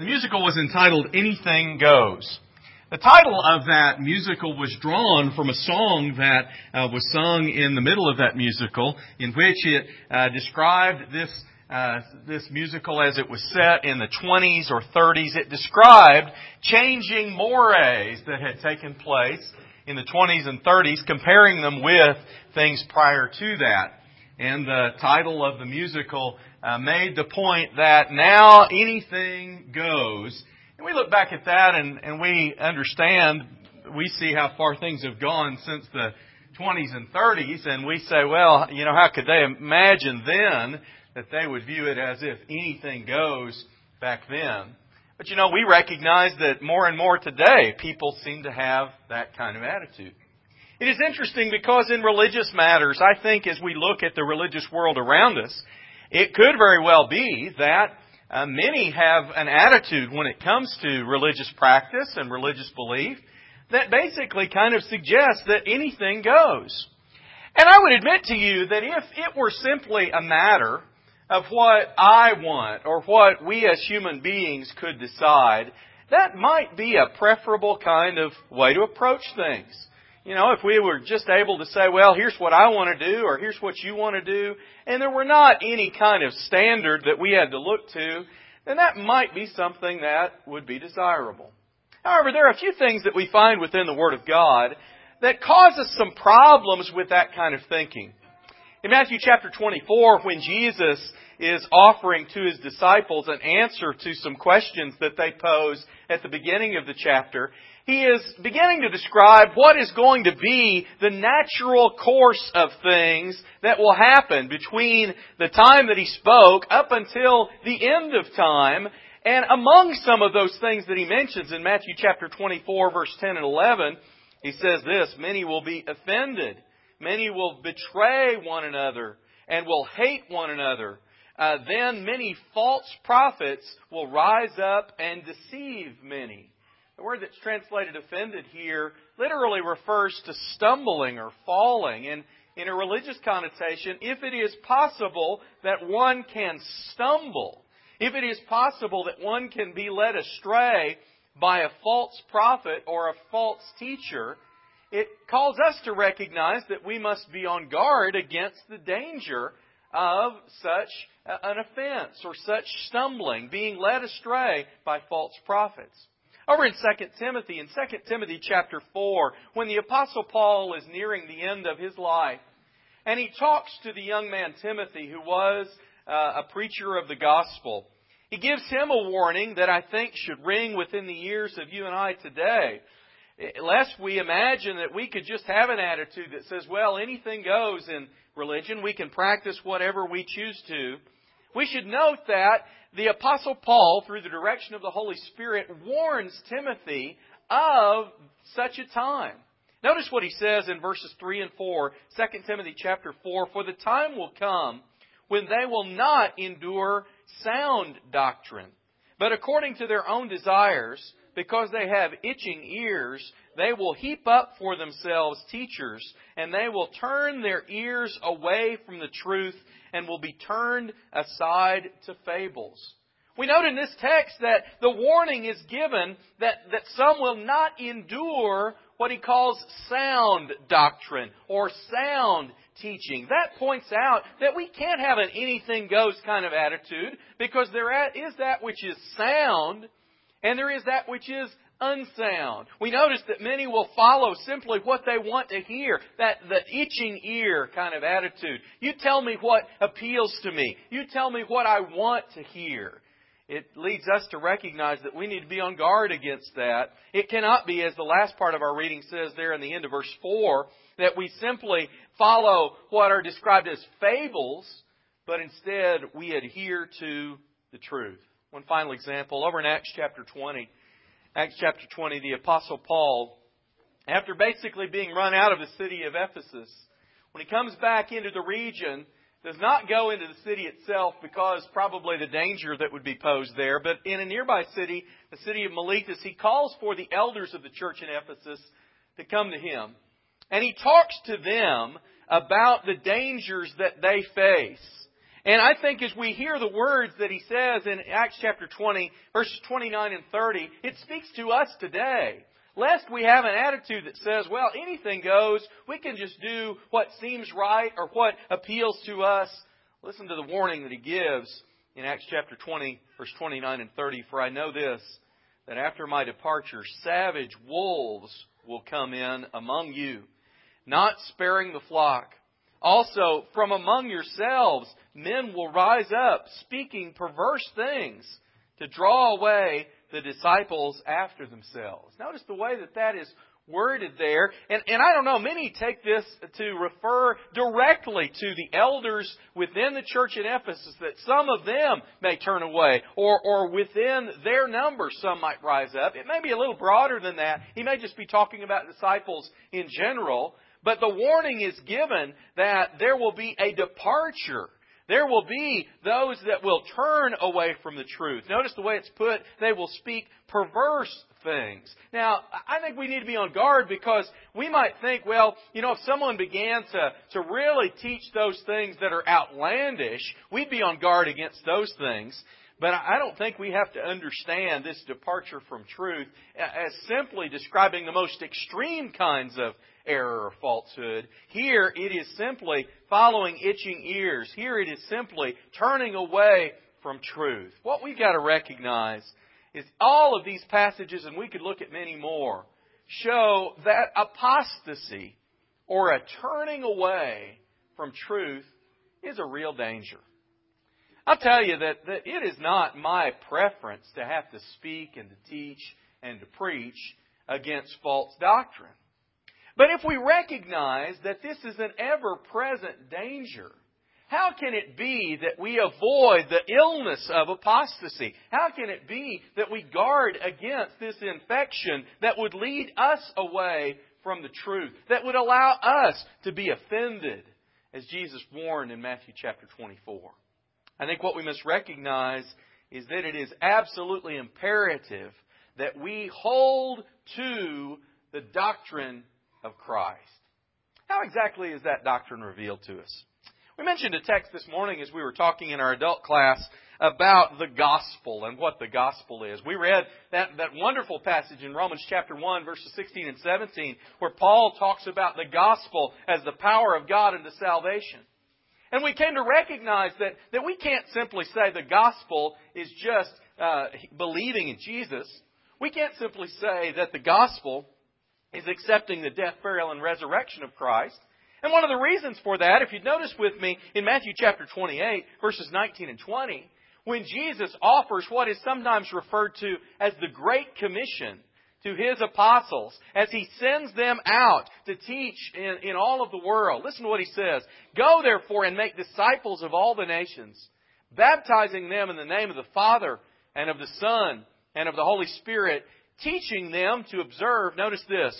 The musical was entitled Anything Goes. The title of that musical was drawn from a song that was sung in the middle of that musical, in which it described this musical as it was set in the 20s or 30s. It described changing mores that had taken place in the 20s and 30s, comparing them with things prior to that. And the title of the musical made the point that now anything goes. And we look back at that and we understand, we see how far things have gone since the 20s and 30s, and we say, well, how could they imagine then that they would view it as if anything goes back then? But we recognize that more and more today, people seem to have that kind of attitude. It is interesting because in religious matters, I think as we look at the religious world around us, it could very well be that many have an attitude when it comes to religious practice and religious belief that basically kind of suggests that anything goes. And I would admit to you that if it were simply a matter of what I want or what we as human beings could decide, that might be a preferable kind of way to approach things. If we were just able to say, well, here's what I want to do or here's what you want to do, and there were not any kind of standard that we had to look to, then that might be something that would be desirable. However, there are a few things that we find within the Word of God that cause us some problems with that kind of thinking. In Matthew chapter 24, when Jesus is offering to His disciples an answer to some questions that they pose at the beginning of the chapter, He is beginning to describe what is going to be the natural course of things that will happen between the time that He spoke up until the end of time. And among some of those things that He mentions in Matthew chapter 24, verse 10 and 11, He says this: many will be offended. Many will betray one another and will hate one another. Then many false prophets will rise up and deceive many. The word that's translated offended here literally refers to stumbling or falling. And in a religious connotation, if it is possible that one can stumble, if it is possible that one can be led astray by a false prophet or a false teacher, it calls us to recognize that we must be on guard against the danger of such an offense or such stumbling, being led astray by false prophets. Over in 2 Timothy, in 2 Timothy chapter 4, when the Apostle Paul is nearing the end of his life, and he talks to the young man Timothy, who was a preacher of the gospel, he gives him a warning that I think should ring within the ears of you and I today. Lest we imagine that we could just have an attitude that says, well, anything goes in religion, we can practice whatever we choose to. We should note that the Apostle Paul, through the direction of the Holy Spirit, warns Timothy of such a time. Notice what he says in verses 3 and 4, 2 Timothy chapter 4, "For the time will come when they will not endure sound doctrine, but according to their own desires, because they have itching ears, they will heap up for themselves teachers, and they will turn their ears away from the truth and will be turned aside to fables." We note in this text that the warning is given that some will not endure what he calls sound doctrine or sound teaching. That points out that we can't have an anything goes kind of attitude, because there is that which is sound and there is that which is unsound. We notice that many will follow simply what they want to hear, the itching ear kind of attitude. You tell me what appeals to me. You tell me what I want to hear. It leads us to recognize that we need to be on guard against that. It cannot be, as the last part of our reading says there in the end of verse 4, that we simply follow what are described as fables, but instead we adhere to the truth. One final example, over in Acts chapter 20. Acts chapter 20, the Apostle Paul, after basically being run out of the city of Ephesus, when he comes back into the region, does not go into the city itself because probably the danger that would be posed there, but in a nearby city, the city of Miletus, he calls for the elders of the church in Ephesus to come to him. And he talks to them about the dangers that they face. And I think as we hear the words that he says in Acts chapter 20, verses 29 and 30, it speaks to us today. Lest we have an attitude that says, well, anything goes, we can just do what seems right or what appeals to us. Listen to the warning that he gives in Acts chapter 20, verse 29 and 30. For I know this, that after my departure, savage wolves will come in among you, not sparing the flock. Also, from among yourselves, men will rise up, speaking perverse things, to draw away the disciples after themselves. Notice the way that is worded there. And I don't know, many take this to refer directly to the elders within the church in Ephesus, that some of them may turn away, or within their numbers some might rise up. It may be a little broader than that. He may just be talking about disciples in general. But the warning is given that there will be a departure. There will be those that will turn away from the truth. Notice the way it's put, they will speak perverse things. Now, I think we need to be on guard, because we might think, well, if someone began to really teach those things that are outlandish, we'd be on guard against those things. But I don't think we have to understand this departure from truth as simply describing the most extreme kinds of error or falsehood. Here it is simply following itching ears. Here it is simply turning away from truth. What we've got to recognize is all of these passages, and we could look at many more, show that apostasy, or a turning away from truth, is a real danger. I'll tell you that it is not my preference to have to speak and to teach and to preach against false doctrine. But if we recognize that this is an ever-present danger, how can it be that we avoid the illness of apostasy? How can it be that we guard against this infection that would lead us away from the truth, that would allow us to be offended, as Jesus warned in Matthew chapter 24? I think what we must recognize is that it is absolutely imperative that we hold to the doctrine of Christ. How exactly is that doctrine revealed to us? We mentioned a text this morning as we were talking in our adult class about the gospel and what the gospel is. We read that wonderful passage in Romans chapter 1, verses 16 and 17, where Paul talks about the gospel as the power of God unto salvation. And we came to recognize that we can't simply say the gospel is just believing in Jesus. We can't simply say that the gospel is accepting the death, burial, and resurrection of Christ. And one of the reasons for that, if you'd notice with me in Matthew chapter 28, verses 19 and 20, when Jesus offers what is sometimes referred to as the Great Commission to His apostles, as He sends them out to teach in all of the world. Listen to what He says. Go therefore and make disciples of all the nations, baptizing them in the name of the Father and of the Son and of the Holy Spirit, teaching them to observe, notice this,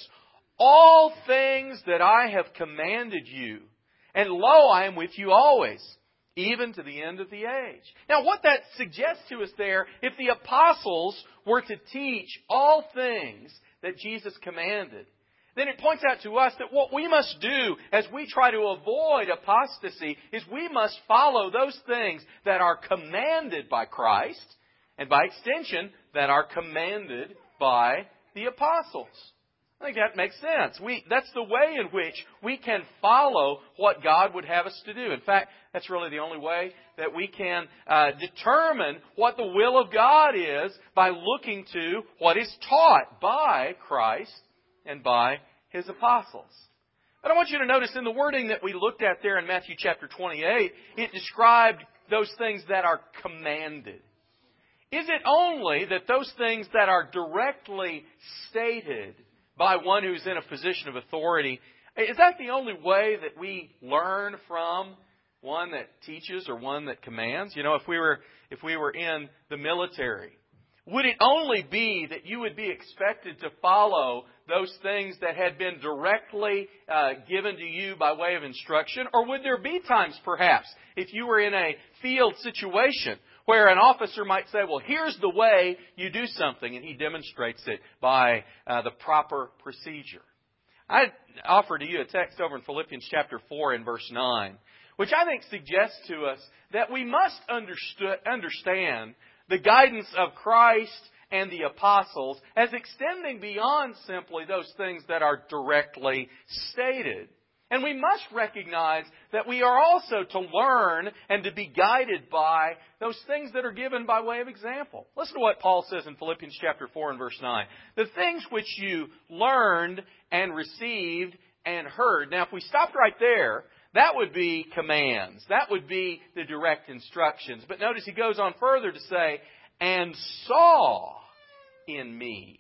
all things that I have commanded you. And lo, I am with you always, even to the end of the age. Now, what that suggests to us there, if the apostles were to teach all things that Jesus commanded, then it points out to us that what we must do as we try to avoid apostasy is we must follow those things that are commanded by Christ, and by extension, that are commanded by the apostles. I think that makes sense. That's the way in which we can follow what God would have us to do. In fact, that's really the only way that we can determine what the will of God is, by looking to what is taught by Christ and by His apostles. But I want you to notice in the wording that we looked at there in Matthew chapter 28, it described those things that are commanded. Is it only that those things that are directly stated by one who's in a position of authority, is that the only way that we learn from one that teaches or one that commands? You know, if we were in the military, would it only be that you would be expected to follow those things that had been directly given to you by way of instruction? Or would there be times, perhaps, if you were in a field situation where an officer might say, well, here's the way you do something, and he demonstrates it by the proper procedure? I offer to you a text over in Philippians chapter 4 and verse 9, which I think suggests to us that we must understand the guidance of Christ and the apostles as extending beyond simply those things that are directly stated. And we must recognize that we are also to learn and to be guided by those things that are given by way of example. Listen to what Paul says in Philippians chapter 4 and verse 9. The things which you learned and received and heard. Now, if we stopped right there, that would be commands. That would be the direct instructions. But notice he goes on further to say, and saw in me.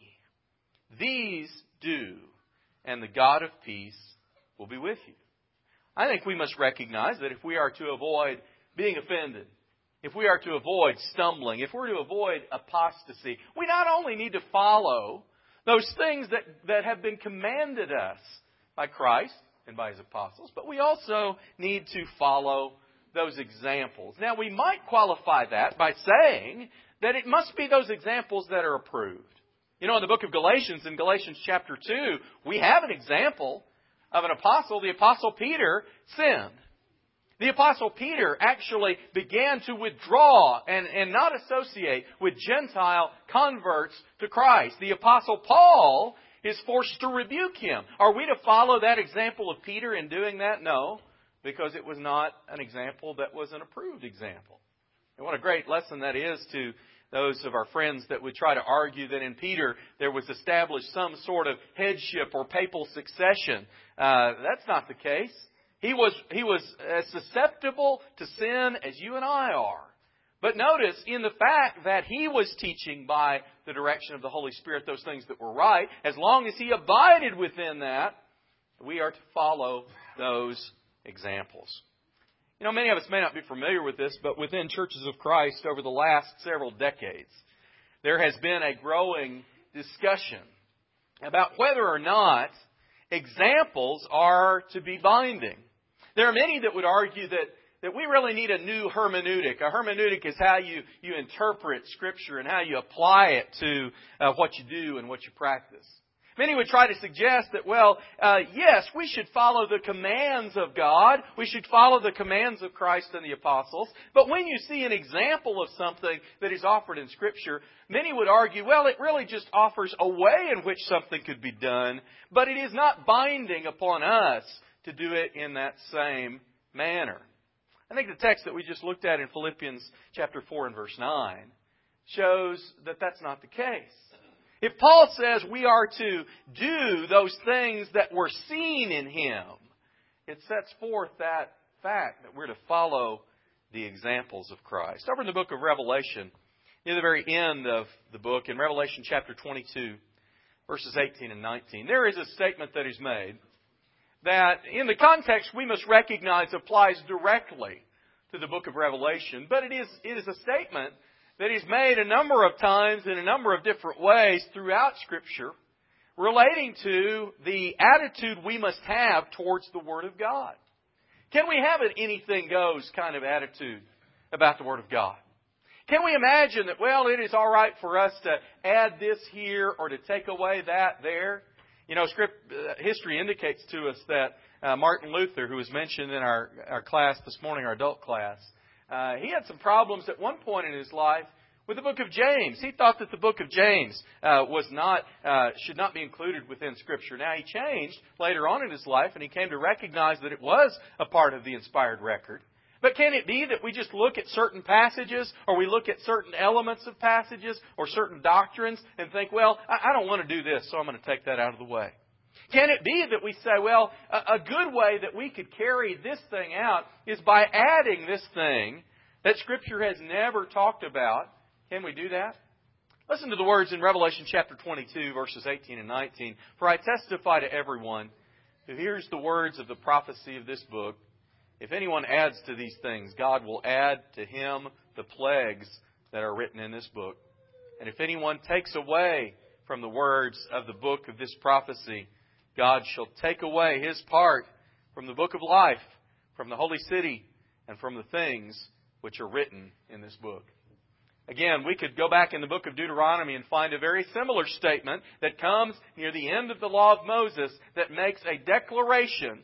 These do, and the God of peace will be with you. I think we must recognize that if we are to avoid being offended, if we are to avoid stumbling, if we're to avoid apostasy, we not only need to follow those things that have been commanded us by Christ and by His apostles, but we also need to follow those examples. Now, we might qualify that by saying that it must be those examples that are approved. You know, in the book of Galatians, in Galatians chapter 2, we have an example of an apostle. The Apostle Peter sinned. The Apostle Peter actually began to withdraw and not associate with Gentile converts to Christ. The Apostle Paul is forced to rebuke him. Are we to follow that example of Peter in doing that? No, because it was not an example that was an approved example. And what a great lesson that is to those of our friends that would try to argue that in Peter there was established some sort of headship or papal succession. That's not the case. He was as susceptible to sin as you and I are. But notice, in the fact that he was teaching by the direction of the Holy Spirit those things that were right, as long as he abided within that, we are to follow those examples. You know, many of us may not be familiar with this, but within churches of Christ over the last several decades, there has been a growing discussion about whether or not examples are to be binding. There are many that would argue that we really need a new hermeneutic. A hermeneutic is how you interpret Scripture and how you apply it to what you do and what you practice. Many would try to suggest that, yes, we should follow the commands of God. We should follow the commands of Christ and the apostles. But when you see an example of something that is offered in Scripture, many would argue, it really just offers a way in which something could be done, but it is not binding upon us to do it in that same manner. I think the text that we just looked at in Philippians chapter 4 and verse 9 shows that that's not the case. If Paul says we are to do those things that were seen in Him, it sets forth that fact that we're to follow the examples of Christ. Over in the book of Revelation, near the very end of the book, in Revelation chapter 22, verses 18 and 19, there is a statement that is made that in the context we must recognize applies directly to the book of Revelation, but it is a statement that is made a number of times in a number of different ways throughout Scripture relating to the attitude we must have towards the Word of God. Can we have an anything goes kind of attitude about the Word of God? Can we imagine that, it is all right for us to add this here or to take away that there? You know, history indicates to us that Martin Luther, who was mentioned in our class this morning, our adult class, he had some problems at one point in his life with the book of James. He thought that the book of James should not be included within Scripture. Now, he changed later on in his life, and he came to recognize that it was a part of the inspired record. But can it be that we just look at certain passages, or we look at certain elements of passages, or certain doctrines, and think, I don't want to do this, so I'm going to take that out of the way? Can it be that we say, a good way that we could carry this thing out is by adding this thing that Scripture has never talked about? Can we do that? Listen to the words in Revelation chapter 22, verses 18 and 19. For I testify to everyone who hears the words of the prophecy of this book, if anyone adds to these things, God will add to him the plagues that are written in this book. And if anyone takes away from the words of the book of this prophecy, God shall take away his part from the book of life, from the holy city, and from the things which are written in this book. Again, we could go back in the book of Deuteronomy and find a very similar statement that comes near the end of the law of Moses that makes a declaration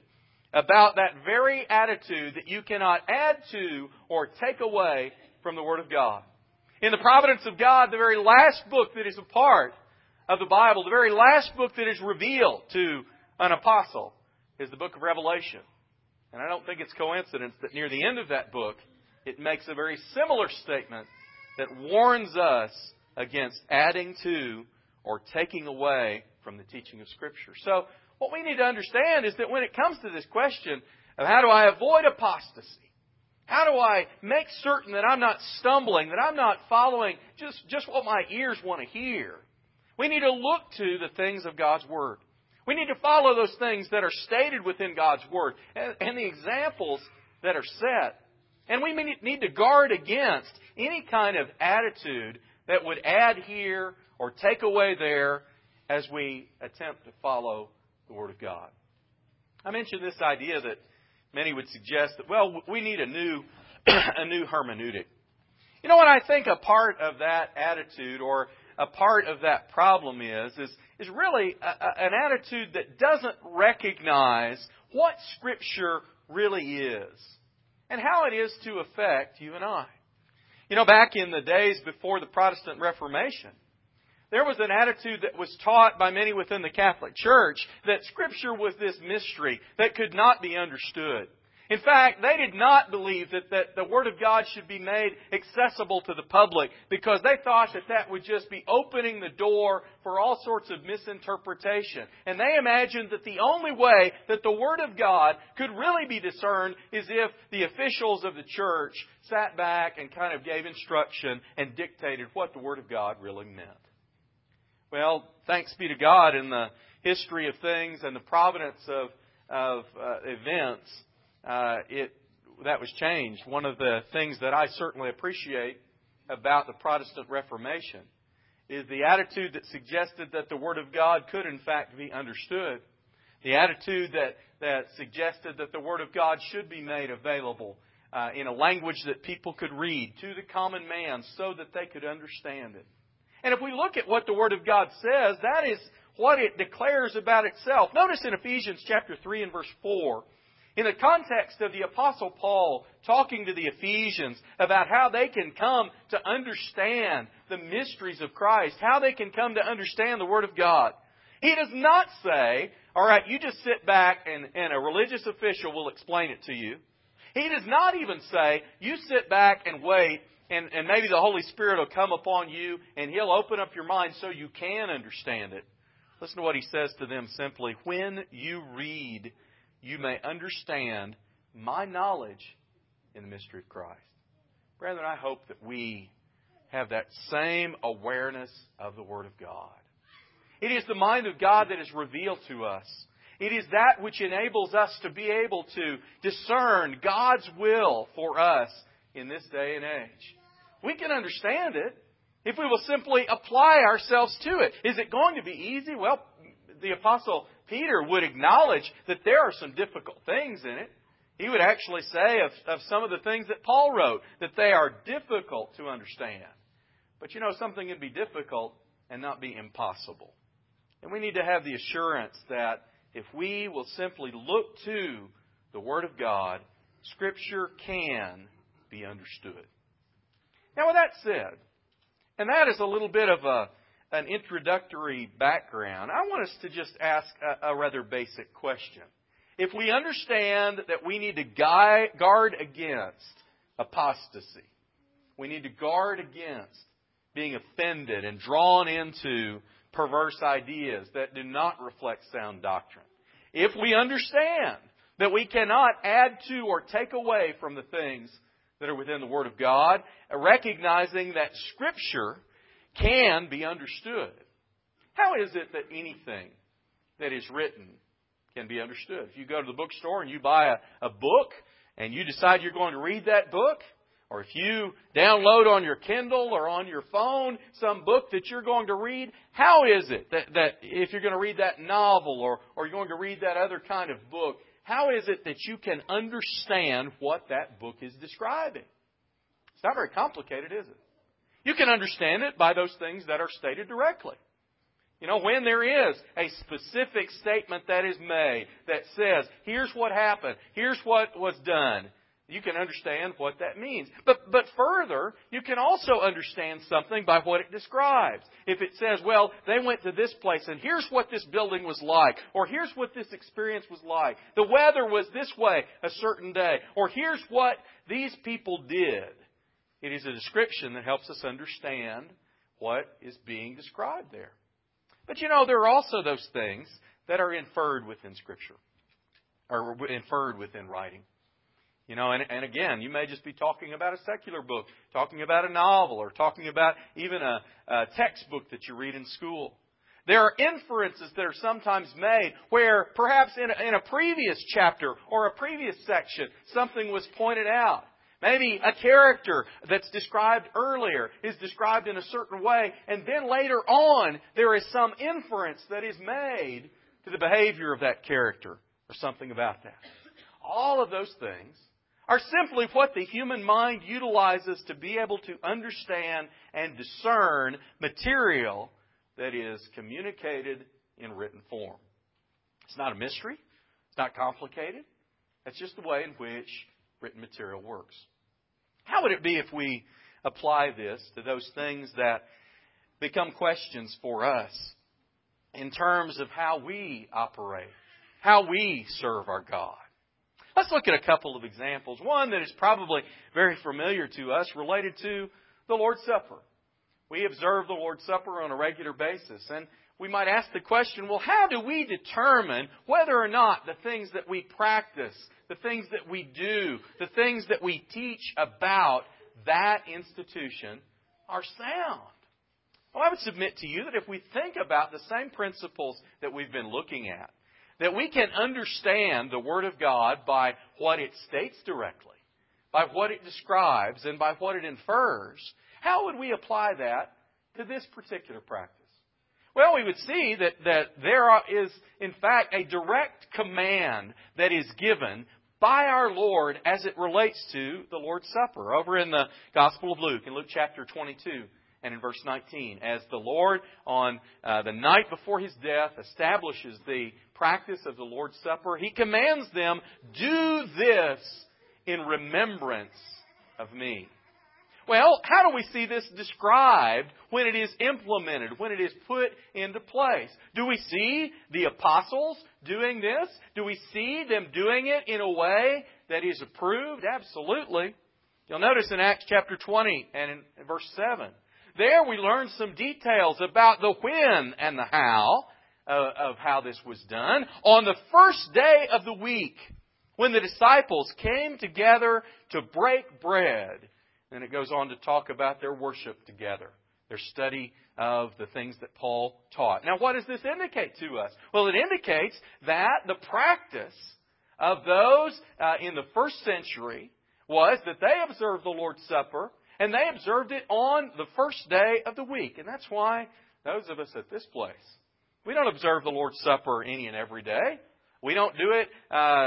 about that very attitude that you cannot add to or take away from the Word of God. In the providence of God, the very last book that is a part of the Bible, the very last book that is revealed to an apostle, is the book of Revelation. And I don't think it's coincidence that near the end of that book, it makes a very similar statement that warns us against adding to or taking away from the teaching of Scripture. So, what we need to understand is that when it comes to this question of how do I avoid apostasy, how do I make certain that I'm not stumbling, that I'm not following just what my ears want to hear, we need to look to the things of God's Word. We need to follow those things that are stated within God's Word and the examples that are set. And we need to guard against any kind of attitude that would add here or take away there as we attempt to follow the Word of God. I mentioned this idea that many would suggest that, well, we need a new hermeneutic. You know what I think a part of that attitude or a part of that problem is really an attitude that doesn't recognize what Scripture really is and how it is to affect you and I. You know, back in the days before the Protestant Reformation, there was an attitude that was taught by many within the Catholic Church that Scripture was this mystery that could not be understood. In fact, they did not believe that the Word of God should be made accessible to the public because they thought that would just be opening the door for all sorts of misinterpretation. And they imagined that the only way that the Word of God could really be discerned is if the officials of the church sat back and kind of gave instruction and dictated what the Word of God really meant. Well, thanks be to God in the history of things and the providence of events, that was changed. One of the things that I certainly appreciate about the Protestant Reformation is the attitude that suggested that the Word of God could in fact be understood. The attitude that suggested that the Word of God should be made available in a language that people could read to the common man so that they could understand it. And if we look at what the Word of God says, that is what it declares about itself. Notice in Ephesians chapter 3 and verse 4, in the context of the Apostle Paul talking to the Ephesians about how they can come to understand the mysteries of Christ, how they can come to understand the Word of God, he does not say, all right, you just sit back and a religious official will explain it to you. He does not even say, you sit back and wait and maybe the Holy Spirit will come upon you and He'll open up your mind so you can understand it. Listen to what he says to them simply. When you read, you may understand my knowledge in the mystery of Christ. Brethren, I hope that we have that same awareness of the Word of God. It is the mind of God that is revealed to us. It is that which enables us to be able to discern God's will for us in this day and age. We can understand it if we will simply apply ourselves to it. Is it going to be easy? Well, the Apostle Peter would acknowledge that there are some difficult things in it. He would actually say of some of the things that Paul wrote that they are difficult to understand. But you know, something can be difficult and not be impossible. And we need to have the assurance that if we will simply look to the Word of God, Scripture can be understood. Now, with that said, and that is a little bit of an introductory background, I want us to just ask a rather basic question. If we understand that we need to guard against apostasy, we need to guard against being offended and drawn into perverse ideas that do not reflect sound doctrine. If we understand that we cannot add to or take away from the things that are within the Word of God, recognizing that Scripture can be understood. How is it that anything that is written can be understood? If you go to the bookstore and you buy a book and you decide you're going to read that book, or if you download on your Kindle or on your phone some book that you're going to read, how is it that if you're going to read that novel or you're going to read that other kind of book, how is it that you can understand what that book is describing? It's not very complicated, is it? You can understand it by those things that are stated directly. When there is a specific statement that is made that says, here's what happened, here's what was done, you can understand what that means. But further, you can also understand something by what it describes. If it says, well, they went to this place and here's what this building was like, or here's what this experience was like. The weather was this way a certain day, or here's what these people did. It is a description that helps us understand what is being described there. But there are also those things that are inferred within Scripture, or inferred within writing. And again, you may just be talking about a secular book, talking about a novel, or talking about even a textbook that you read in school. There are inferences that are sometimes made where perhaps in a previous chapter or a previous section, something was pointed out. Maybe a character that's described earlier is described in a certain way, and then later on there is some inference that is made to the behavior of that character or something about that. All of those things are simply what the human mind utilizes to be able to understand and discern material that is communicated in written form. It's not a mystery. It's not complicated. That's just the way in which written material works. How would it be if we apply this to those things that become questions for us in terms of how we operate, how we serve our God? Let's look at a couple of examples. One that is probably very familiar to us related to the Lord's Supper. We observe the Lord's Supper on a regular basis, and we might ask the question, well, how do we determine whether or not the things that we practice, the things that we do, the things that we teach about that institution are sound? Well, I would submit to you that if we think about the same principles that we've been looking at, that we can understand the Word of God by what it states directly, by what it describes, and by what it infers, how would we apply that to this particular practice? Well, we would see that there is, in fact, a direct command that is given by our Lord as it relates to the Lord's Supper. Over in the Gospel of Luke, in Luke chapter 22 and in verse 19, as the Lord on the night before His death establishes the practice of the Lord's Supper, He commands them, do this in remembrance of me. Well, how do we see this described when it is implemented, when it is put into place? Do we see the apostles doing this? Do we see them doing it in a way that is approved? Absolutely. You'll notice in Acts chapter 20 and in verse 7, there we learn some details about the when and the how of how this was done. On the first day of the week, when the disciples came together to break bread, and it goes on to talk about their worship together, their study of the things that Paul taught. Now, what does this indicate to us? Well, it indicates that the practice of those in the first century was that they observed the Lord's Supper, and they observed it on the first day of the week. And that's why those of us at this place, we don't observe the Lord's Supper any and every day. We don't do it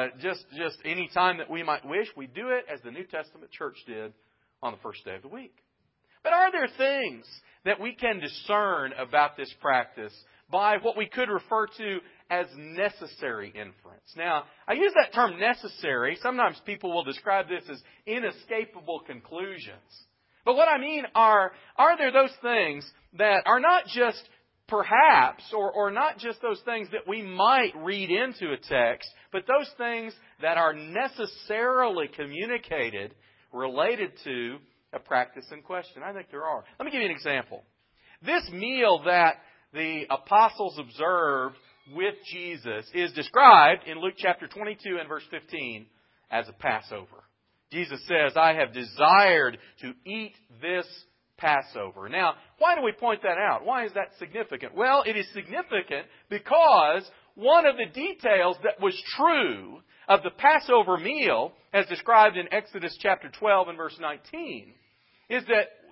just any time that we might wish. We do it as the New Testament church did on the first day of the week. But are there things that we can discern about this practice by what we could refer to as necessary inference? Now, I use that term necessary. Sometimes people will describe this as inescapable conclusions. But what I mean are there those things that are not just perhaps, or not just those things that we might read into a text, but those things that are necessarily communicated related to a practice in question? I think there are. Let me give you an example. This meal that the apostles observed with Jesus is described in Luke chapter 22 and verse 15 as a Passover. Jesus says, I have desired to eat this Passover. Now, why do we point that out? Why is that significant? Well, it is significant because one of the details that was true of the Passover meal, as described in Exodus chapter 12 and verse 19, is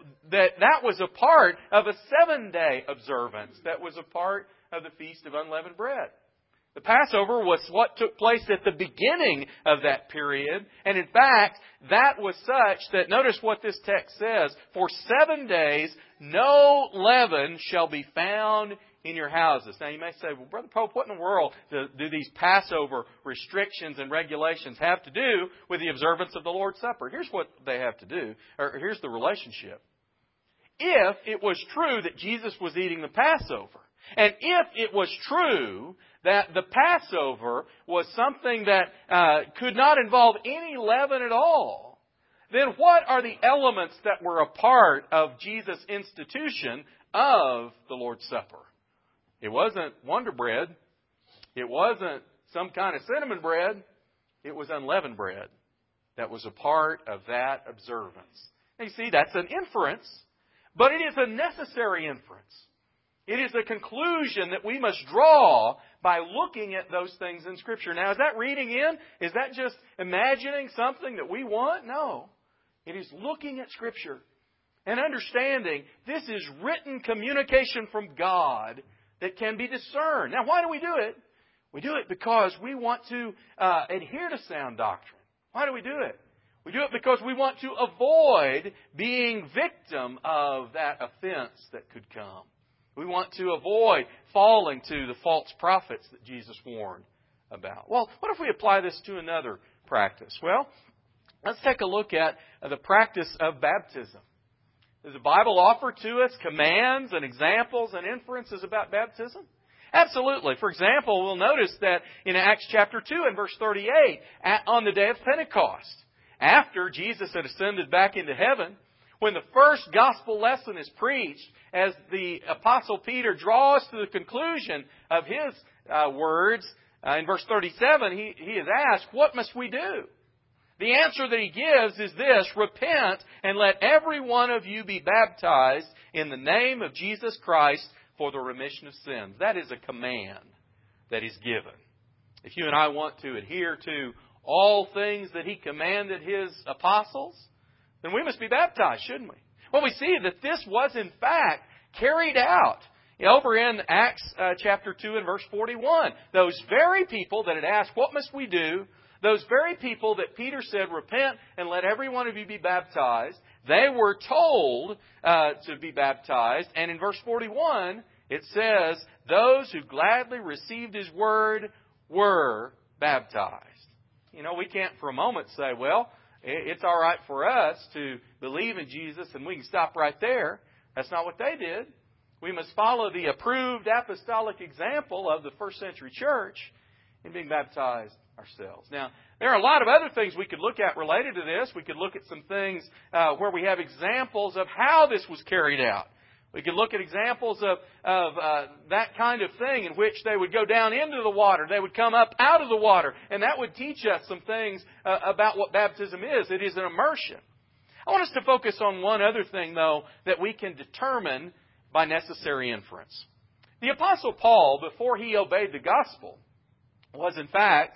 that was a part of a 7-day observance. That was a part of the Feast of Unleavened Bread. The Passover was what took place at the beginning of that period. And in fact, that was such that, notice what this text says, for 7 days no leaven shall be found in your houses. Now you may say, well, Brother Pope, what in the world do these Passover restrictions and regulations have to do with the observance of the Lord's Supper? Here's what they have to do, or here's the relationship. If it was true that Jesus was eating the Passover, and if it was true that the Passover was something that could not involve any leaven at all, then what are the elements that were a part of Jesus' institution of the Lord's Supper? It wasn't Wonder Bread. It wasn't some kind of cinnamon bread. It was unleavened bread that was a part of that observance. Now you see, that's an inference, but it is a necessary inference. It is a conclusion that we must draw by looking at those things in Scripture. Now, is that reading in? Is that just imagining something that we want? No. It is looking at Scripture and understanding this is written communication from God that can be discerned. Now, why do we do it? We do it because we want to adhere to sound doctrine. Why do we do it? We do it because we want to avoid being victim of that offense that could come. We want to avoid falling to the false prophets that Jesus warned about. Well, what if we apply this to another practice? Well, let's take a look at the practice of baptism. Does the Bible offer to us commands and examples and inferences about baptism? Absolutely. For example, we'll notice that in Acts chapter 2 and verse 38, on the day of Pentecost, after Jesus had ascended back into heaven, when the first gospel lesson is preached, as the Apostle Peter draws to the conclusion of his words, in verse 37, he is asked, what must we do? The answer that he gives is this: repent and let every one of you be baptized in the name of Jesus Christ for the remission of sins. That is a command that is given. If you and I want to adhere to all things that he commanded his apostles, then we must be baptized, shouldn't we? Well, we see that this was in fact carried out over in Acts chapter 2 and verse 41. Those very people that had asked, what must we do? Those very people that Peter said, repent and let every one of you be baptized, they were told to be baptized. And in verse 41, it says, those who gladly received his word were baptized. You know, we can't for a moment say, well, it's all right for us to believe in Jesus and we can stop right there. That's not what they did. We must follow the approved apostolic example of the first century church in being baptized ourselves. Now, there are a lot of other things we could look at related to this. We could look at some things where we have examples of how this was carried out. We could look at examples of that kind of thing in which they would go down into the water. They would come up out of the water. And that would teach us some things about what baptism is. It is an immersion. I want us to focus on one other thing, though, that we can determine by necessary inference. The Apostle Paul, before he obeyed the gospel, was in fact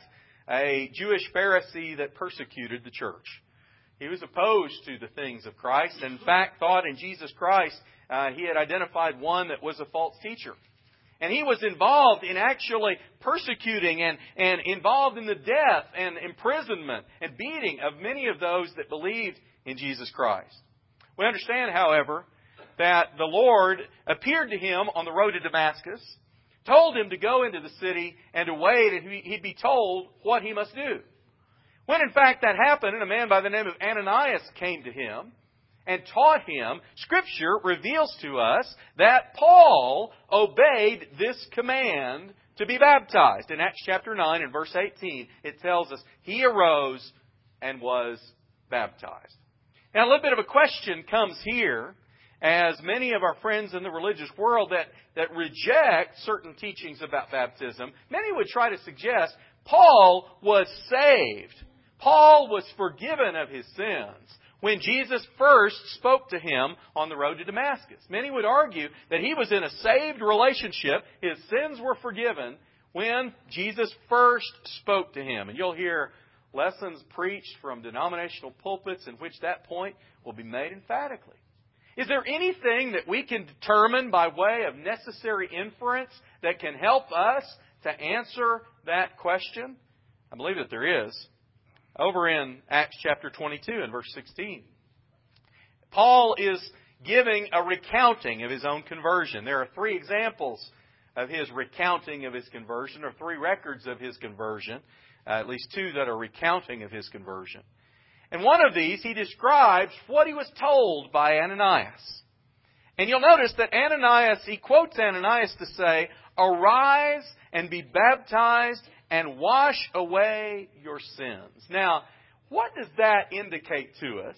a Jewish Pharisee that persecuted the church. He was opposed to the things of Christ and in fact thought in Jesus Christ he had identified one that was a false teacher. And he was involved in actually persecuting and involved in the death and imprisonment and beating of many of those that believed in Jesus Christ. We understand, however, that the Lord appeared to him on the road to Damascus, told him to go into the city and to wait, and he'd be told what he must do. When in fact that happened, and a man by the name of Ananias came to him and taught him, Scripture reveals to us that Paul obeyed this command to be baptized. In Acts chapter 9 and verse 18, it tells us he arose and was baptized. Now a little bit of a question comes here, as many of our friends in the religious world that reject certain teachings about baptism, many would try to suggest Paul was saved. Paul was forgiven of his sins when Jesus first spoke to him on the road to Damascus. Many would argue that he was in a saved relationship. His sins were forgiven when Jesus first spoke to him. And you'll hear lessons preached from denominational pulpits in which that point will be made emphatically. Is there anything that we can determine by way of necessary inference that can help us to answer that question? I believe that there is. Over in Acts chapter 22 and verse 16. Paul is giving a recounting of his own conversion. There are 3 examples of his recounting of his conversion, or 3 records of his conversion, at least 2 that are recounting of his conversion. And one of these, he describes what he was told by Ananias. And you'll notice that Ananias, he quotes Ananias to say, "Arise and be baptized and wash away your sins." Now, what does that indicate to us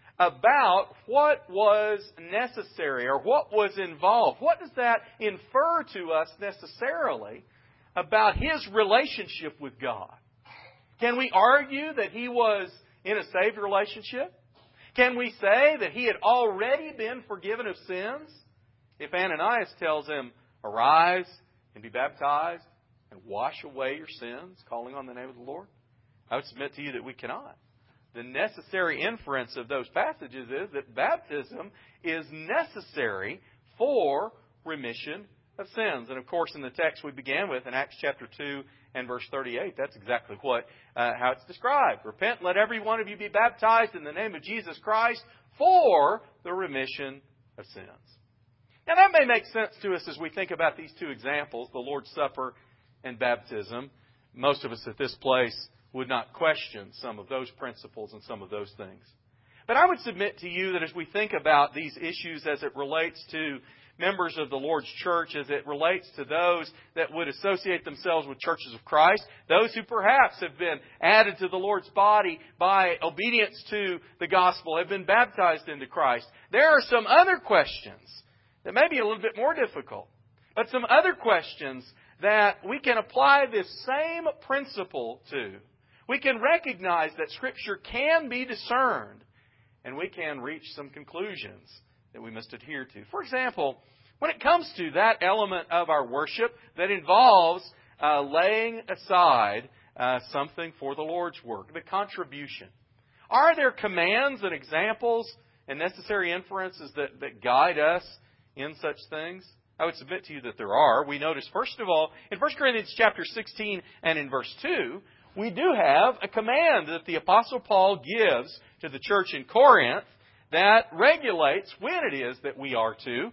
about what was necessary or what was involved? What does that infer to us necessarily about his relationship with God? Can we argue that he was in a saved relationship? Can we say that he had already been forgiven of sins? If Ananias tells him, "Arise and be baptized and wash away your sins," calling on the name of the Lord, I would submit to you that we cannot. The necessary inference of those passages is that baptism is necessary for remission of sins. And of course, in the text we began with, in Acts chapter 2 and verse 38, that's exactly how it's described. "Repent, let every one of you be baptized in the name of Jesus Christ for the remission of sins." Now that may make sense to us as we think about these 2 examples, the Lord's Supper and baptism. Most of us at this place would not question some of those principles and some of those things. But I would submit to you that as we think about these issues as it relates to members of the Lord's church, as it relates to those that would associate themselves with churches of Christ, those who perhaps have been added to the Lord's body by obedience to the gospel, have been baptized into Christ, there are some other questions that may be a little bit more difficult, but some other questions that we can apply this same principle to. We can recognize that Scripture can be discerned, and we can reach some conclusions that we must adhere to. For example, when it comes to that element of our worship that involves laying aside something for the Lord's work, the contribution, are there commands and examples and necessary inferences that guide us in such things? I would submit to you that there are. We notice, first of all, in 1 Corinthians chapter 16 and in verse 2, we do have a command that the Apostle Paul gives to the church in Corinth that regulates when it is that we are to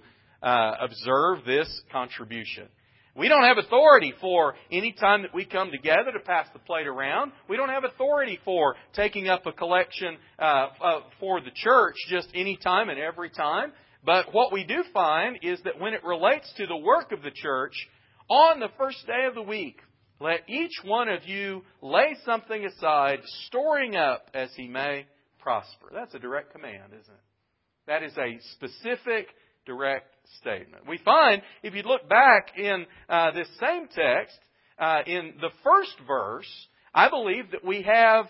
observe this contribution. We don't have authority for any time that we come together to pass the plate around. We don't have authority for taking up a collection for the church just any time and every time. But what we do find is that when it relates to the work of the church, on the first day of the week, let each one of you lay something aside, storing up as he may prosper. That's a direct command, isn't it? That is a specific, direct statement. We find, if you look back in this same text, in the first verse, I believe that we have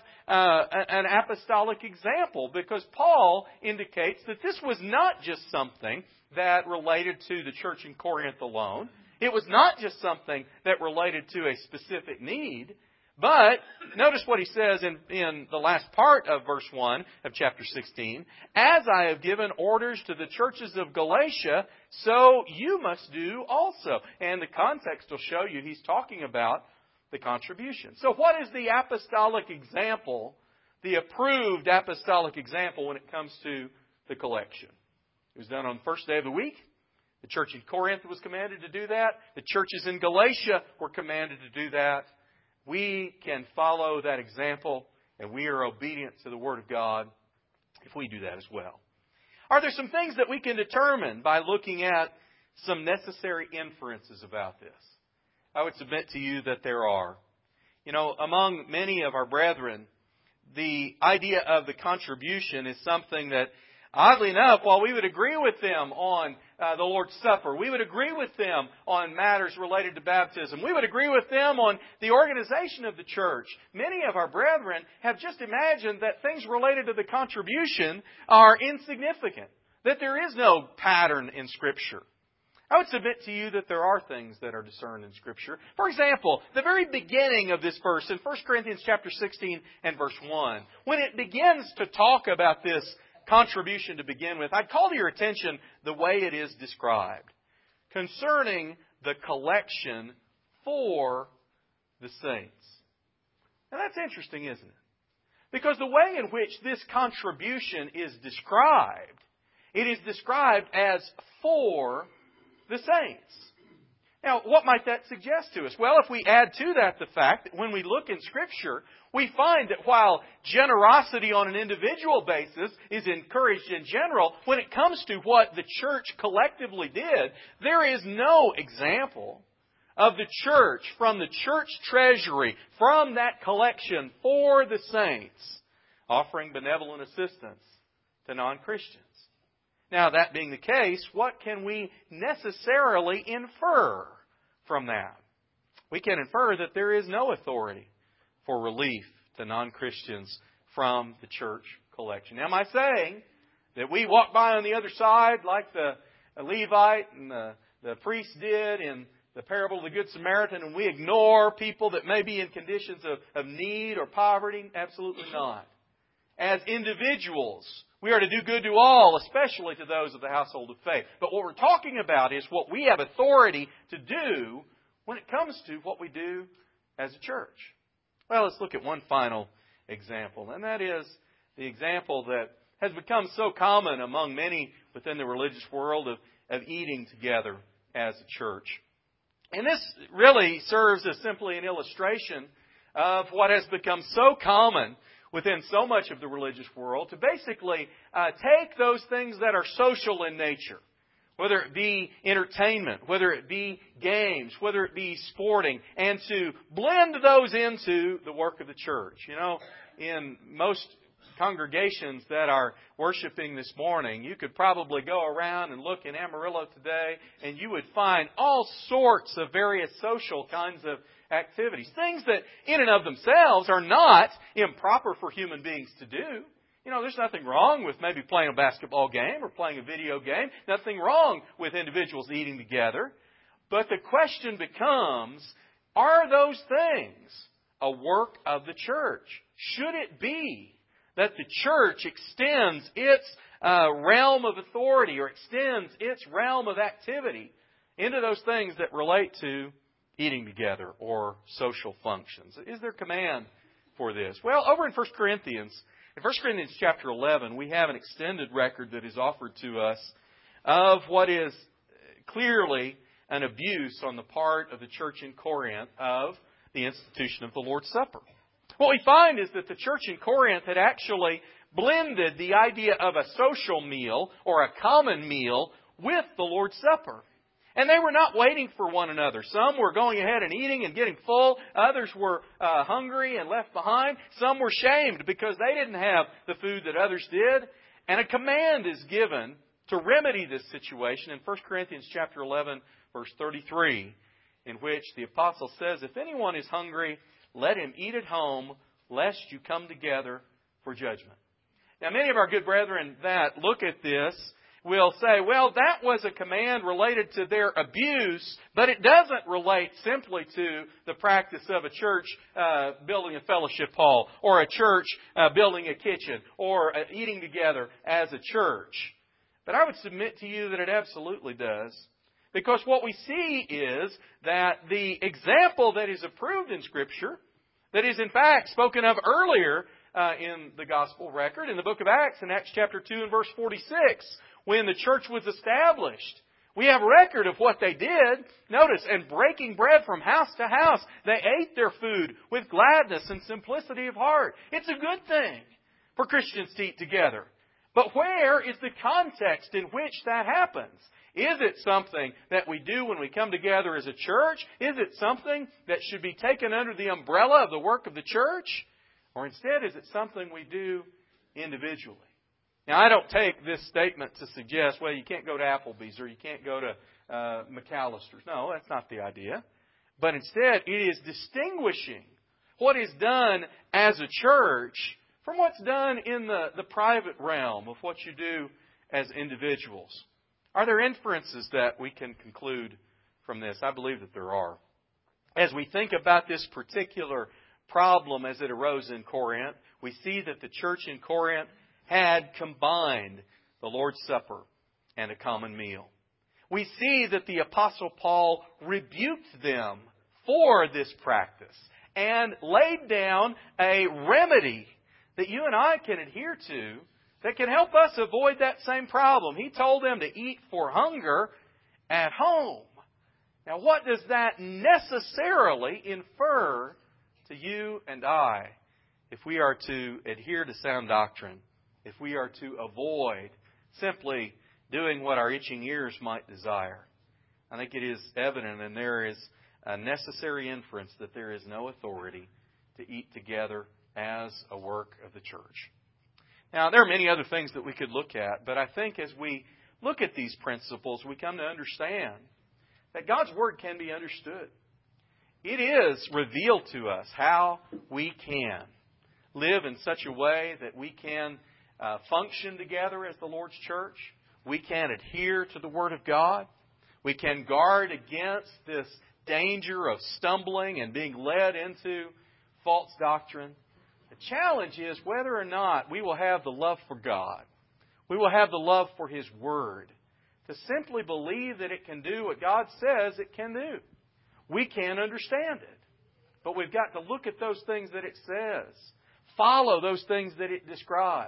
an apostolic example, because Paul indicates that this was not just something that related to the church in Corinth alone. It was not just something that related to a specific need. But notice what he says in the last part of verse 1 of chapter 16. "As I have given orders to the churches of Galatia, so you must do also." And the context will show you he's talking about the contribution. So what is the apostolic example, the approved apostolic example when it comes to the collection? It was done on the first day of the week. The church in Corinth was commanded to do that. The churches in Galatia were commanded to do that. We can follow that example, and we are obedient to the Word of God if we do that as well. Are there some things that we can determine by looking at some necessary inferences about this? I would submit to you that there are. You know, among many of our brethren, the idea of the contribution is something that, oddly enough, while we would agree with them on the Lord's Supper, we would agree with them on matters related to baptism, we would agree with them on the organization of the church, many of our brethren have just imagined that things related to the contribution are insignificant, that there is no pattern in Scripture. I would submit to you that there are things that are discerned in Scripture. For example, the very beginning of this verse in 1 Corinthians chapter 16 and verse 1, when it begins to talk about this contribution to begin with, I'd call to your attention the way it is described. Concerning the collection for the saints. Now that's interesting, isn't it? Because the way in which this contribution is described, it is described as for the saints. Now, what might that suggest to us? Well, if we add to that the fact that when we look in Scripture, we find that while generosity on an individual basis is encouraged in general, when it comes to what the church collectively did, there is no example of the church, from the church treasury, from that collection for the saints, offering benevolent assistance to non-Christians. Now, that being the case, what can we necessarily infer from that? We can infer that there is no authority for relief to non-Christians from the church collection. Now, am I saying that we walk by on the other side like the Levite and the priest did in the parable of the Good Samaritan, and we ignore people that may be in conditions of need or poverty? Absolutely not. As individuals, we are to do good to all, especially to those of the household of faith. But what we're talking about is what we have authority to do when it comes to what we do as a church. Well, let's look at one final example, and that is the example that has become so common among many within the religious world of eating together as a church. And this really serves as simply an illustration of what has become so common within so much of the religious world, to basically take those things that are social in nature, whether it be entertainment, whether it be games, whether it be sporting, and to blend those into the work of the church. You know, in most congregations that are worshiping this morning, you could probably go around and look in Amarillo today, and you would find all sorts of various social kinds of activities. Things that in and of themselves are not improper for human beings to do. You know, there's nothing wrong with maybe playing a basketball game or playing a video game. Nothing wrong with individuals eating together. But the question becomes, are those things a work of the church? Should it be that the church extends its realm of authority or extends its realm of activity into those things that relate to eating together or social functions? Is there command for this? Well, over in 1 Corinthians chapter 11, we have an extended record that is offered to us of what is clearly an abuse on the part of the church in Corinth of the institution of the Lord's Supper. What we find is that the church in Corinth had actually blended the idea of a social meal or a common meal with the Lord's Supper. And they were not waiting for one another. Some were going ahead and eating and getting full. Others were hungry and left behind. Some were shamed because they didn't have the food that others did. And a command is given to remedy this situation in 1 Corinthians chapter 11, verse 33, in which the apostle says, "If anyone is hungry, let him eat at home, lest you come together for judgment." Now, many of our good brethren that look at this will say, well, that was a command related to their abuse, but it doesn't relate simply to the practice of a church building a fellowship hall, or a church building a kitchen, or eating together as a church. But I would submit to you that it absolutely does. Because what we see is that the example that is approved in Scripture, that is in fact spoken of earlier in the Gospel record, in the book of Acts, in Acts chapter 2 and verse 46, when the church was established, we have record of what they did. Notice, and breaking bread from house to house, they ate their food with gladness and simplicity of heart. It's a good thing for Christians to eat together. But where is the context in which that happens? Is it something that we do when we come together as a church? Is it something that should be taken under the umbrella of the work of the church? Or instead, is it something we do individually? Now, I don't take this statement to suggest, well, you can't go to Applebee's or you can't go to McAllister's. No, that's not the idea. But instead, it is distinguishing what is done as a church from what's done in the private realm of what you do as individuals. Are there inferences that we can conclude from this? I believe that there are. As we think about this particular problem as it arose in Corinth, we see that the church in Corinth had combined the Lord's Supper and a common meal. We see that the Apostle Paul rebuked them for this practice and laid down a remedy that you and I can adhere to that can help us avoid that same problem. He told them to eat for hunger at home. Now, what does that necessarily infer to you and I if we are to adhere to sound doctrine, if we are to avoid simply doing what our itching ears might desire? I think it is evident, and there is a necessary inference, that there is no authority to eat together as a work of the church. Now, there are many other things that we could look at, but I think as we look at these principles, we come to understand that God's Word can be understood. It is revealed to us how we can live in such a way that we can function together as the Lord's church. We can adhere to the Word of God. We can guard against this danger of stumbling and being led into false doctrine. The challenge is whether or not we will have the love for God. We will have the love for His Word to simply believe that it can do what God says it can do. We can't understand it, but we've got to look at those things that it says, follow those things that it describes,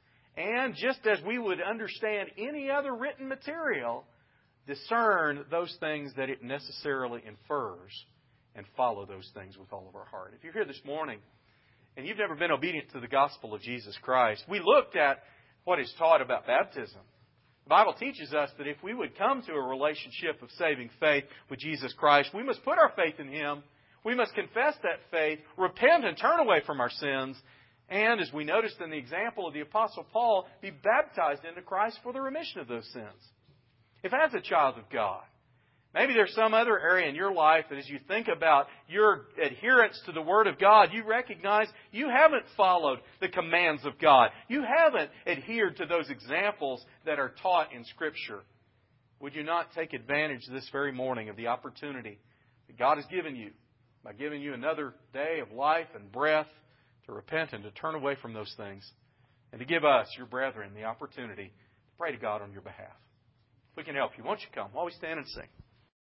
and just as we would understand any other written material, discern those things that it necessarily infers and follow those things with all of our heart. If you're here this morning and you've never been obedient to the gospel of Jesus Christ, we looked at what is taught about baptism. The Bible teaches us that if we would come to a relationship of saving faith with Jesus Christ, we must put our faith in Him. We must confess that faith, repent and turn away from our sins, and, as we noticed in the example of the Apostle Paul, be baptized into Christ for the remission of those sins. If as a child of God, maybe there's some other area in your life that as you think about your adherence to the Word of God, you recognize you haven't followed the commands of God. You haven't adhered to those examples that are taught in Scripture. Would you not take advantage this very morning of the opportunity that God has given you by giving you another day of life and breath to repent and to turn away from those things, and to give us, your brethren, the opportunity to pray to God on your behalf? If we can help you, won't you come while we stand and sing?